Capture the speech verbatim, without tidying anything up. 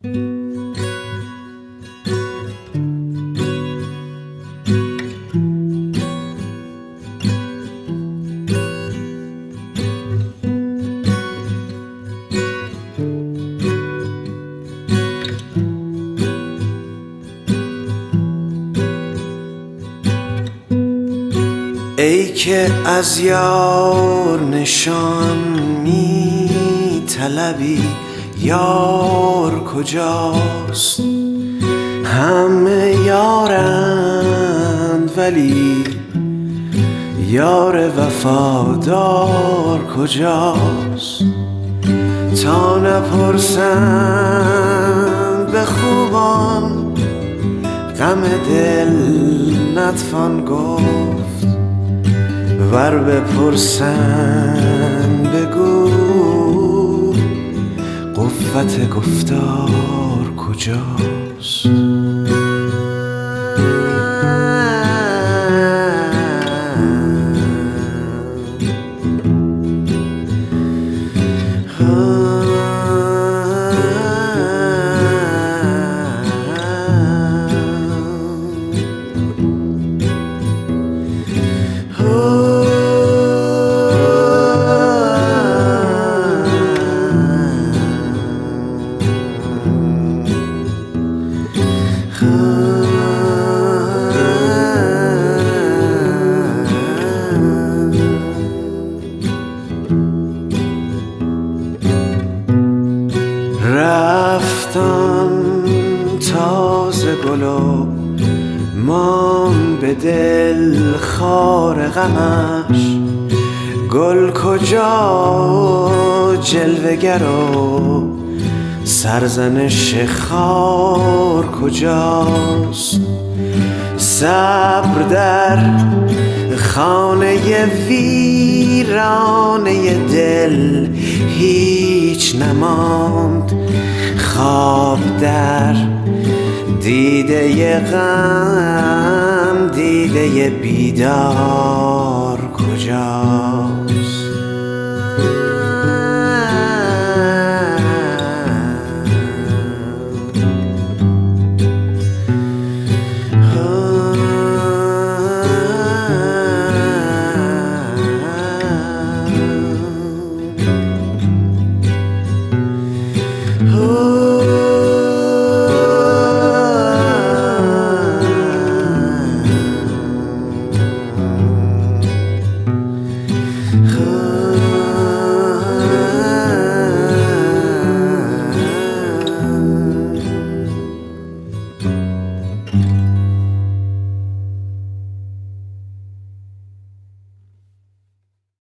ای که از یار نشان می طلبی یار کجاست؟ همه یارند ولی یار وفادار کجاست؟ تا نپرسند به خوبان غم دل نتوان گفت، ور بپرسند بگو قوت گفتار کجاست؟ رفتان تازه گل و مان به دل خار غمش، گل کجا جلوه گر و سرزنش خار کجاست؟ صبر در خانه ویرانه دل هیچ نماند، خواب در دیده غم دیده بیدار کجاست؟ thank you